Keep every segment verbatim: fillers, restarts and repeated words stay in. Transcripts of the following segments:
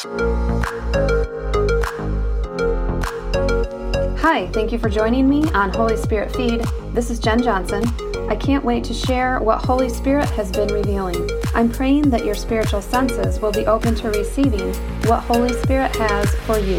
Hi, thank you for joining me on Holy Spirit Feed. This is Jen Johnson. I can't wait to share what Holy Spirit has been revealing. I'm praying that your spiritual senses will be open to receiving what Holy Spirit has for you.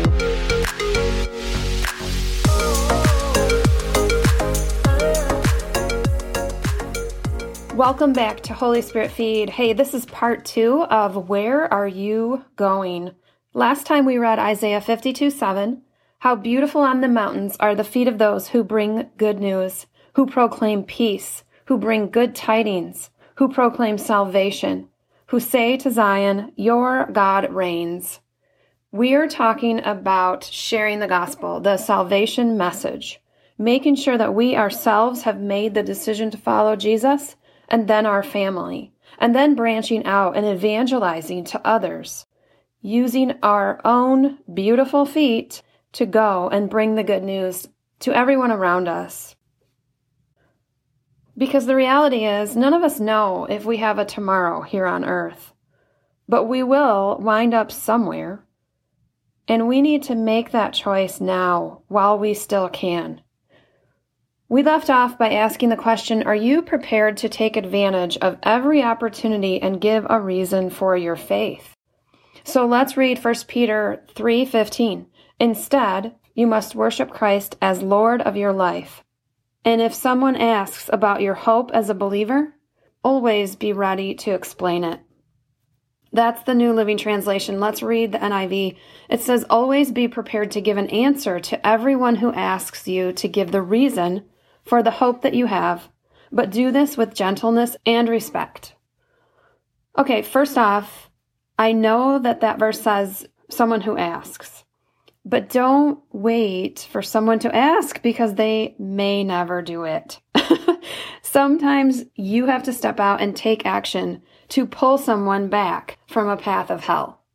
Welcome back to Holy Spirit Feed. Hey, this is part two of Where Are You Going? Last time we read Isaiah fifty-two seven. How beautiful on the mountains are the feet of those who bring good news, who proclaim peace, who bring good tidings, who proclaim salvation, who say to Zion, your God reigns. We are talking about sharing the gospel, the salvation message, making sure that we ourselves have made the decision to follow Jesus, and then our family, and then branching out and evangelizing to others, using our own beautiful feet to go and bring the good news to everyone around us. Because the reality is, none of us know if we have a tomorrow here on earth, but we will wind up somewhere, and we need to make that choice now while we still can. We left off by asking the question, are you prepared to take advantage of every opportunity and give a reason for your faith? So let's read First Peter three fifteen. Instead, you must worship Christ as Lord of your life. And if someone asks about your hope as a believer, always be ready to explain it. That's the New Living Translation. Let's read the N I V. It says, always be prepared to give an answer to everyone who asks you to give the reason for the hope that you have, but do this with gentleness and respect. Okay, first off, I know that that verse says someone who asks. But don't wait for someone to ask because they may never do it. Sometimes you have to step out and take action to pull someone back from a path of hell.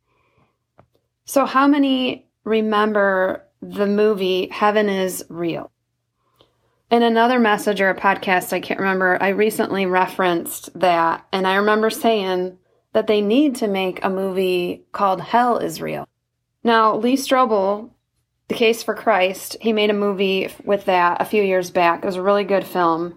So how many remember the movie Heaven is Real? In another message or a podcast, I can't remember, I recently referenced that, and I remember saying that they need to make a movie called Hell is Real. Now, Lee Strobel, The Case for Christ, he made a movie with that a few years back. It was a really good film.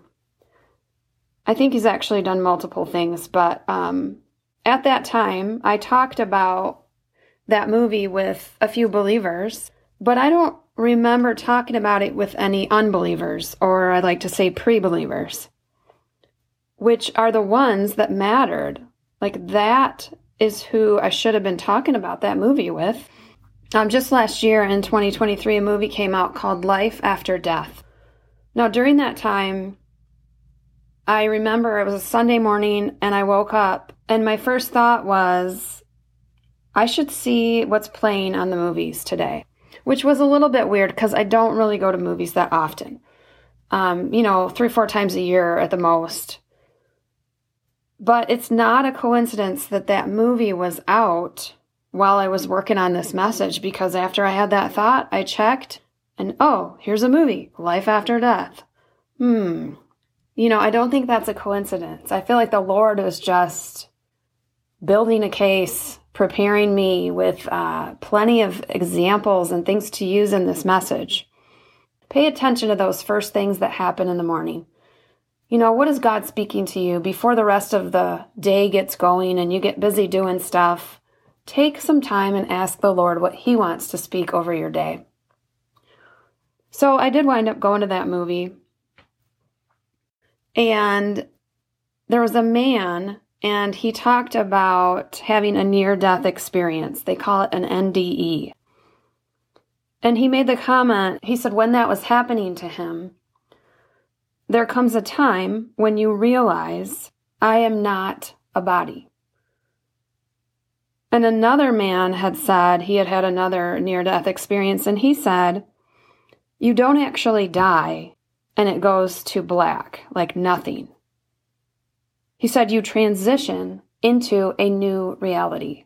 I think he's actually done multiple things, but um, at that time, I talked about that movie with a few believers, but I don't remember talking about it with any unbelievers, or I like to say pre-believers, which are the ones that mattered. Like, that is who I should have been talking about that movie with. Um, just last year in twenty twenty-three, a movie came out called Life After Death. Now, during that time, I remember it was a Sunday morning and I woke up and my first thought was, I should see what's playing on the movies today, which was a little bit weird because I don't really go to movies that often. Um, you know, three, four times a year at the most. But it's not a coincidence that that movie was out while I was working on this message, because after I had that thought, I checked and, oh, here's a movie, Life After Death. Hmm. You know, I don't think that's a coincidence. I feel like the Lord was just building a case, preparing me with uh, plenty of examples and things to use in this message. Pay attention to those first things that happen in the morning. You know, what is God speaking to you before the rest of the day gets going and you get busy doing stuff? Take some time and ask the Lord what He wants to speak over your day. So I did wind up going to that movie. And there was a man, and he talked about having a near-death experience. They call it an N D E. And he made the comment, he said when that was happening to him, there comes a time when you realize, I am not a body. And another man had said he had had another near-death experience, and he said, you don't actually die, and it goes to black, like nothing. He said you transition into a new reality.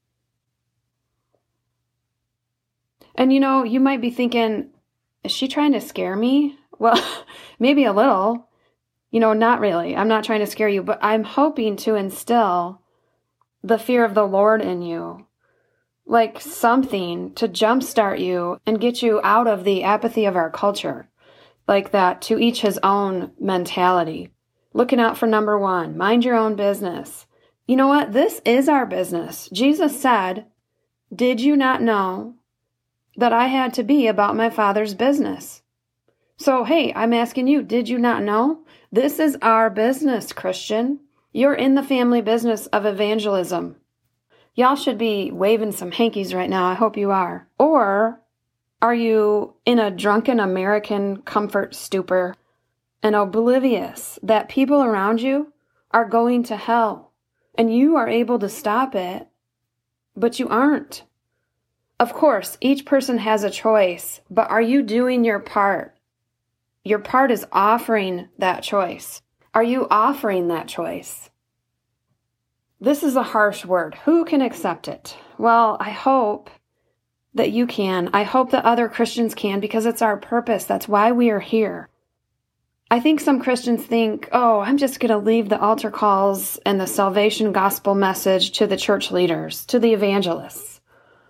And you know, you might be thinking, is she trying to scare me? Well, maybe a little. You know, not really. I'm not trying to scare you, but I'm hoping to instill the fear of the Lord in you. like something to jumpstart you and get you out of the apathy of our culture, like that to each his own mentality. Looking out for number one, mind your own business. You know what? This is our business. Jesus said, "Did you not know that I had to be about my Father's business?" So, hey, I'm asking you, did you not know? This is our business, Christian. You're in the family business of evangelism. Y'all should be waving some hankies right now. I hope you are. Or are you in a drunken American comfort stupor and oblivious that people around you are going to hell and you are able to stop it, but you aren't? Of course, each person has a choice, but are you doing your part? Your part is offering that choice. Are you offering that choice? This is a harsh word. Who can accept it? Well, I hope that you can. I hope that other Christians can, because it's our purpose. That's why we are here. I think some Christians think, oh, I'm just going to leave the altar calls and the salvation gospel message to the church leaders, to the evangelists.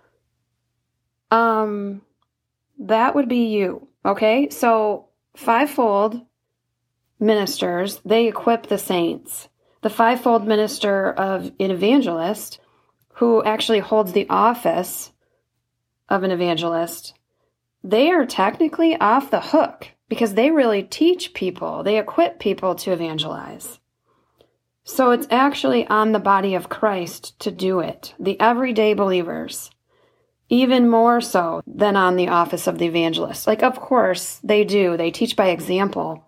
Um, that would be you, okay? So fivefold ministers, they equip the saints. The fivefold minister of an evangelist, who actually holds the office of an evangelist, they are technically off the hook because they really teach people. They equip people to evangelize. So it's actually on the body of Christ to do it, the everyday believers, even more so than on the office of the evangelist. Like, of course, they do. They teach by example.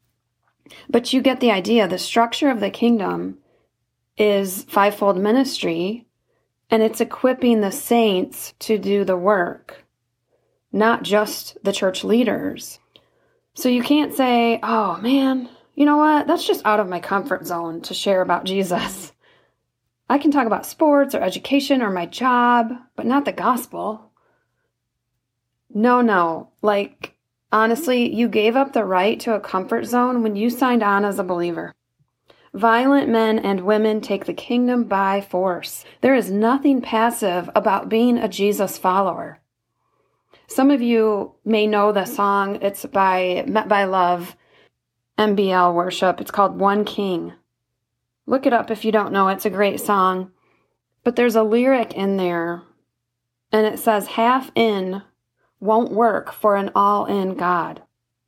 But you get the idea. The structure of the kingdom is fivefold ministry, and it's equipping the saints to do the work, not just the church leaders. So you can't say, oh man, you know what? That's just out of my comfort zone to share about Jesus. I can talk about sports or education or my job, but not the gospel. No, no. Like, honestly, you gave up the right to a comfort zone when you signed on as a believer. Violent men and women take the kingdom by force. There is nothing passive about being a Jesus follower. Some of you may know the song. It's by Met by Love, M B L worship. It's called One King. Look it up if you don't know. It's a great song. But there's a lyric in there, and it says, half in won't work for an all-in God.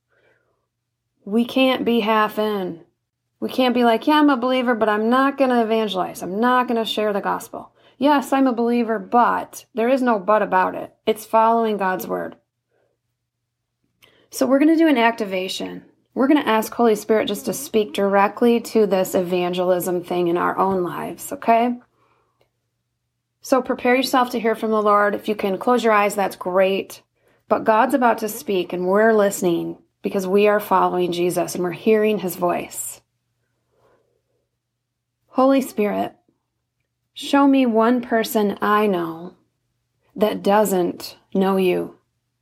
We can't be half in. We can't be like, yeah, I'm a believer, but I'm not going to evangelize. I'm not going to share the gospel. Yes, I'm a believer, but there is no but about it. It's following God's word. So we're going to do an activation. We're going to ask Holy Spirit just to speak directly to this evangelism thing in our own lives, okay? So prepare yourself to hear from the Lord. If you can close your eyes, that's great. But God's about to speak, and we're listening because we are following Jesus and we're hearing his voice. Holy Spirit, show me one person I know that doesn't know you.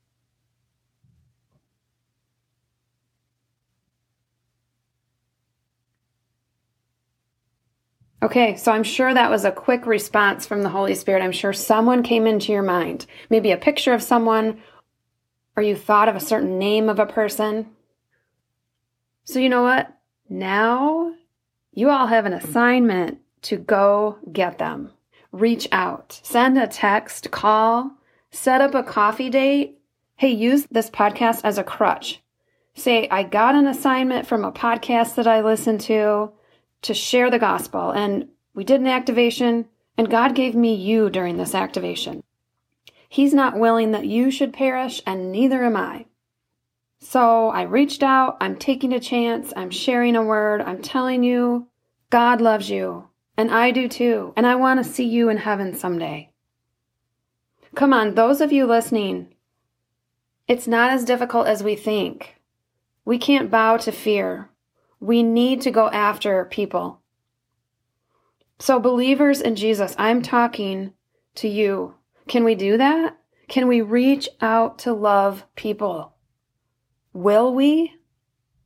Okay, so I'm sure that was a quick response from the Holy Spirit. I'm sure someone came into your mind, maybe a picture of someone, or you thought of a certain name of a person. So you know what? Now you all have an assignment to go get them. Reach out, send a text, call, set up a coffee date. Hey, use this podcast as a crutch. Say, I got an assignment from a podcast that I listened to to share the gospel, and we did an activation, and God gave me you during this activation. He's not willing that you should perish, and neither am I. So I reached out, I'm taking a chance, I'm sharing a word, I'm telling you, God loves you, and I do too, and I want to see you in heaven someday. Come on, those of you listening, it's not as difficult as we think. We can't bow to fear. We need to go after people. So believers in Jesus, I'm talking to you. Can we do that? Can we reach out to love people? Will we?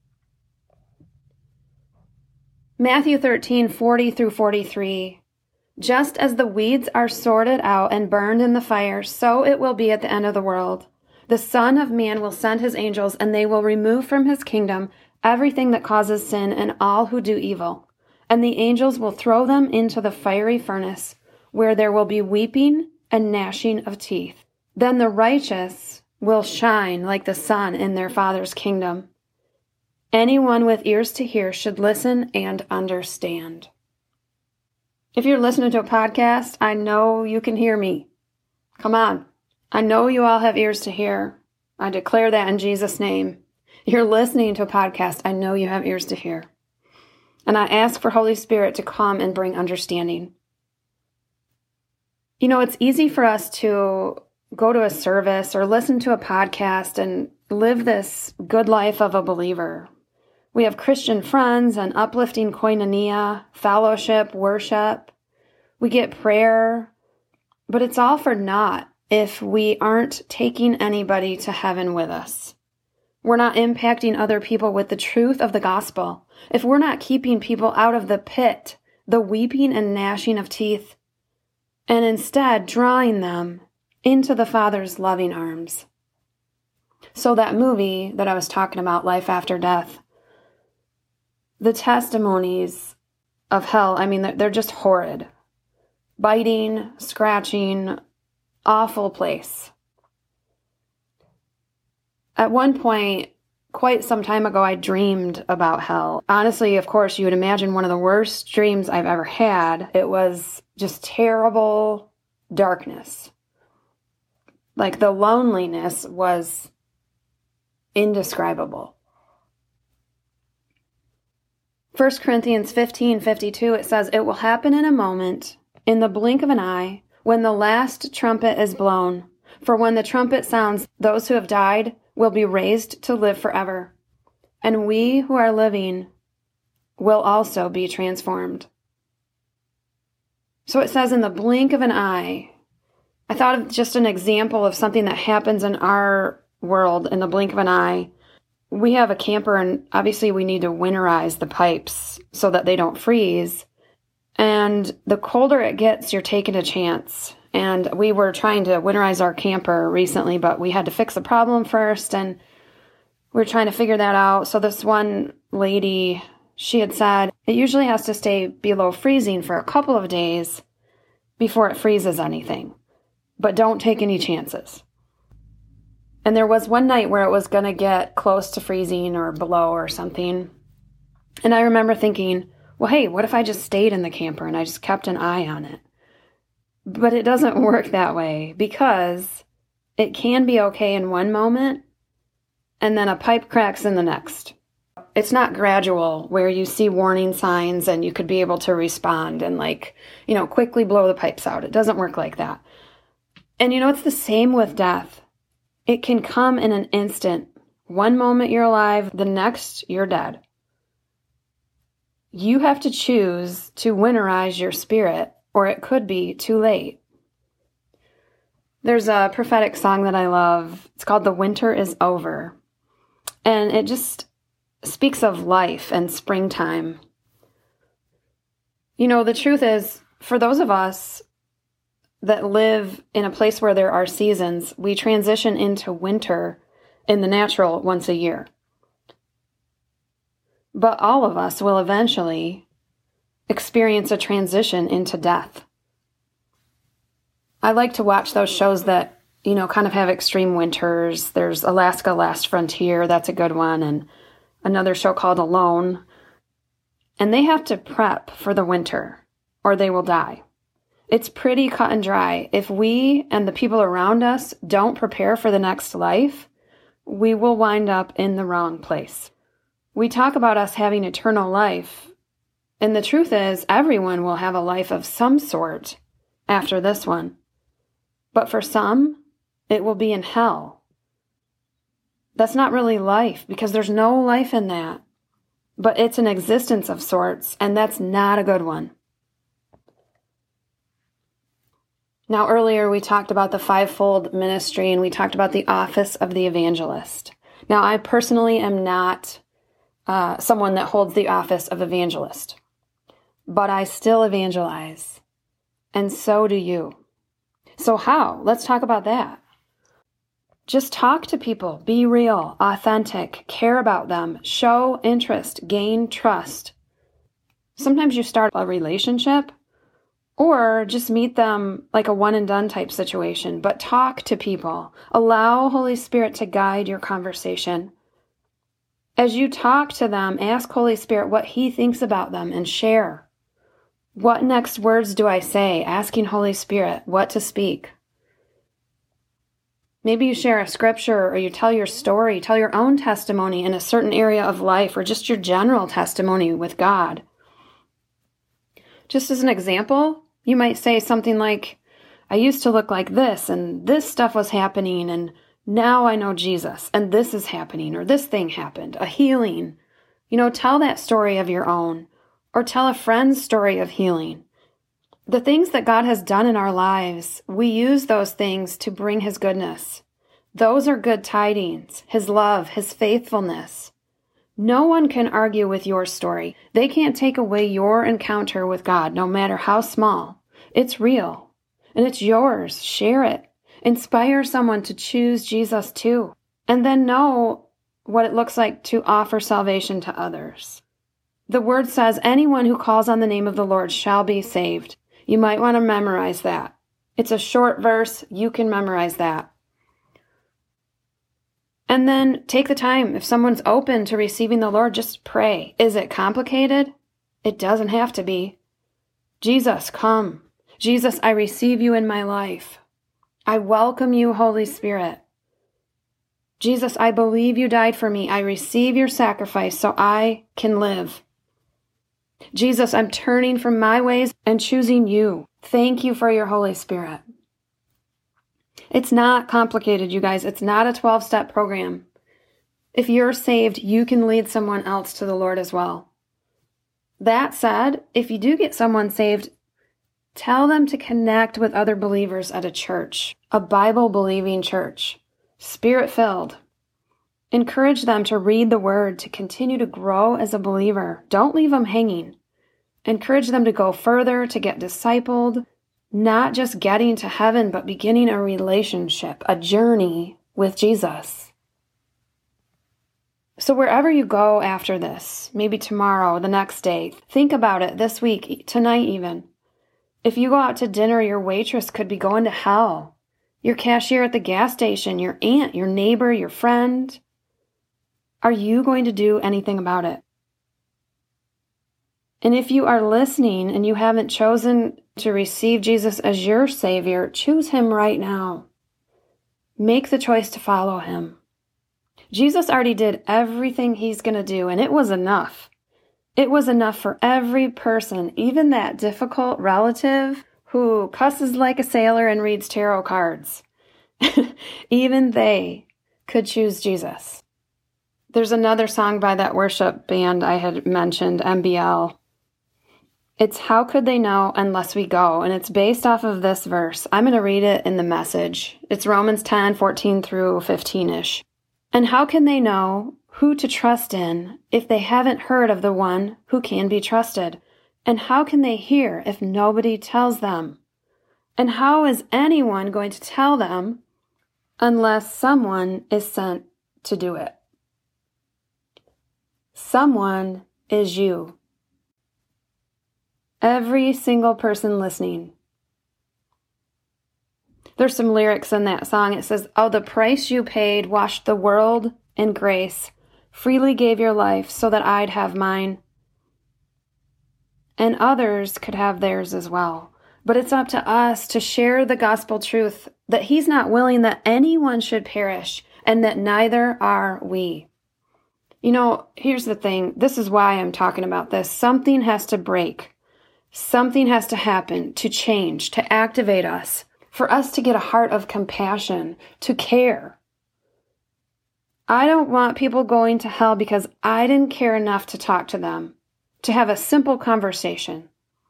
Matthew thirteen, forty through forty-three. Just as the weeds are sorted out and burned in the fire, so it will be at the end of the world. The Son of Man will send his angels, and they will remove from his kingdom everything that causes sin and all who do evil. And the angels will throw them into the fiery furnace, where there will be weeping and gnashing of teeth. Then the righteous will shine like the sun in their Father's kingdom. Anyone with ears to hear should listen and understand. If you're listening to a podcast, I know you can hear me. Come on. I know you all have ears to hear. I declare that in Jesus' name. You're listening to a podcast. I know you have ears to hear. And I ask for Holy Spirit to come and bring understanding. You know, it's easy for us to go to a service or listen to a podcast and live this good life of a believer. We have Christian friends and uplifting koinonia, fellowship, worship. We get prayer, but it's all for naught if we aren't taking anybody to heaven with us. We're not impacting other people with the truth of the gospel. If we're not keeping people out of the pit, the weeping and gnashing of teeth, and instead drawing them into the Father's loving arms. So that movie that I was talking about, Life After Death, the testimonies of hell, I mean, they're just horrid. Biting, scratching, awful place. At one point, quite some time ago, I dreamed about hell. Honestly, of course, you would imagine one of the worst dreams I've ever had. It was just terrible darkness. Like the loneliness was indescribable. First Corinthians fifteen fifty-two, it says, "It will happen in a moment, in the blink of an eye, when the last trumpet is blown. For when the trumpet sounds, those who have died will be raised to live forever. And we who are living will also be transformed." So it says in the blink of an eye. I thought of just an example of something that happens in our world in the blink of an eye. We have a camper, and obviously we need to winterize the pipes so that they don't freeze. And the colder it gets, you're taking a chance. And we were trying to winterize our camper recently, but we had to fix the problem first, and we were trying to figure that out. So this one lady, she had said, it usually has to stay below freezing for a couple of days before it freezes anything. But don't take any chances. And there was one night where it was going to get close to freezing or below or something. And I remember thinking, well, hey, what if I just stayed in the camper and I just kept an eye on it? But it doesn't work that way, because it can be okay in one moment and then a pipe cracks in the next. It's not gradual where you see warning signs and you could be able to respond and like, you know, quickly blow the pipes out. It doesn't work like that. And you know, it's the same with death. It can come in an instant. One moment you're alive, the next you're dead. You have to choose to winterize your spirit, or it could be too late. There's a prophetic song that I love. It's called "The Winter is Over." And it just speaks of life and springtime. You know, the truth is, for those of us that live in a place where there are seasons, we transition into winter in the natural once a year. But all of us will eventually experience a transition into death. I like to watch those shows that, you know, kind of have extreme winters. There's Alaska Last Frontier, that's a good one, and another show called Alone. And they have to prep for the winter, or they will die. It's pretty cut and dry. If we and the people around us don't prepare for the next life, we will wind up in the wrong place. We talk about us having eternal life, and the truth is everyone will have a life of some sort after this one. But for some, it will be in hell. That's not really life, because there's no life in that. But it's an existence of sorts, and that's not a good one. Now, earlier we talked about the fivefold ministry, and we talked about the office of the evangelist. Now, I personally am not uh, someone that holds the office of evangelist, but I still evangelize. and so do you. So how? Let's talk about that. Just talk to people. Be real, authentic, care about them, show interest, gain trust. Sometimes you start a relationship or just meet them like a one and done type situation, but talk to people. Allow Holy Spirit to guide your conversation. As you talk to them, ask Holy Spirit what He thinks about them and share. What next words do I say? Asking Holy Spirit what to speak. Maybe you share a scripture or you tell your story, tell your own testimony in a certain area of life or just your general testimony with God. Just as an example, you might say something like, I used to look like this and this stuff was happening and now I know Jesus and this is happening or this thing happened, a healing. You know, tell that story of your own or tell a friend's story of healing. The things that God has done in our lives, we use those things to bring His goodness. Those are good tidings, His love, His faithfulness. No one can argue with your story. They can't take away your encounter with God, no matter how small. It's real, and it's yours. Share it. Inspire someone to choose Jesus too, and then know what it looks like to offer salvation to others. The Word says, anyone who calls on the name of the Lord shall be saved. You might want to memorize that. It's a short verse. You can memorize that. And then take the time. If someone's open to receiving the Lord, just pray. Is it complicated? It doesn't have to be. Jesus, come. Jesus, I receive you in my life. I welcome you, Holy Spirit. Jesus, I believe you died for me. I receive your sacrifice so I can live. Jesus, I'm turning from my ways and choosing you. Thank you for your Holy Spirit. It's not complicated, you guys. It's not a twelve-step program. If you're saved, you can lead someone else to the Lord as well. That said, if you do get someone saved, tell them to connect with other believers at a church, a Bible-believing church, Spirit-filled. Encourage them to read the Word, to continue to grow as a believer. Don't leave them hanging. Encourage them to go further, to get discipled, not just getting to heaven, but beginning a relationship, a journey with Jesus. So wherever you go after this, maybe tomorrow, the next day, think about it this week, tonight even. If you go out to dinner, your waitress could be going to hell. Your cashier at the gas station, your aunt, your neighbor, your friend. Are you going to do anything about it? And if you are listening and you haven't chosen to receive Jesus as your Savior, choose Him right now. Make the choice to follow Him. Jesus already did everything He's going to do, and it was enough. It was enough for every person, even that difficult relative who cusses like a sailor and reads tarot cards. Even they could choose Jesus. There's another song by that worship band I had mentioned, M B L. It's How Could They Know Unless We Go, and it's based off of this verse. I'm going to read it in the Message. It's Romans ten, fourteen through fifteen-ish. And how can they know who to trust in if they haven't heard of the one who can be trusted? And how can they hear if nobody tells them? And how is anyone going to tell them unless someone is sent to do it? Someone is you. Every single person listening. There's some lyrics in that song. It says, oh, the price you paid washed the world in grace, freely gave your life so that I'd have mine, and others could have theirs as well. But it's up to us to share the gospel truth that He's not willing that anyone should perish, and that neither are we. You know, here's the thing. This is why I'm talking about this. Something has to break. Something has to happen to change, to activate us, for us to get a heart of compassion, to care. I don't want people going to hell because I didn't care enough to talk to them, to have a simple conversation.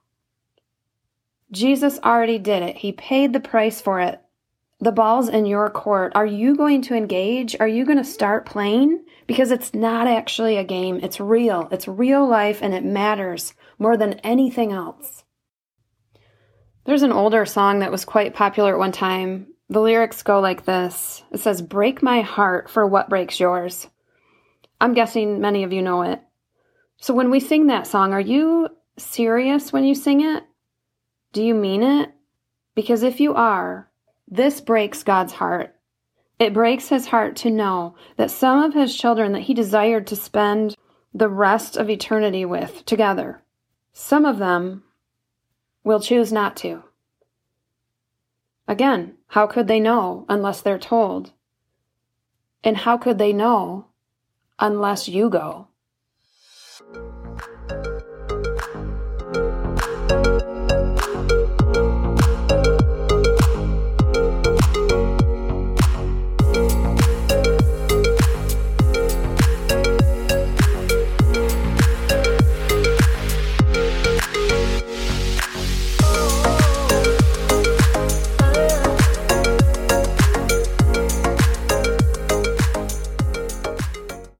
Jesus already did it. He paid the price for it. The ball's in your court. Are you going to engage? Are you going to start playing? Because it's not actually a game. It's real. It's real life, and it matters more than anything else. There's an older song that was quite popular at one time. The lyrics go like this. It says, "Break my heart for what breaks yours." I'm guessing many of you know it. So when we sing that song, are you serious when you sing it? Do you mean it? Because if you are, this breaks God's heart. It breaks his heart to know that some of his children that he desired to spend the rest of eternity with together, some of them will choose not to. Again, how could they know unless they're told? And how could they know unless you go?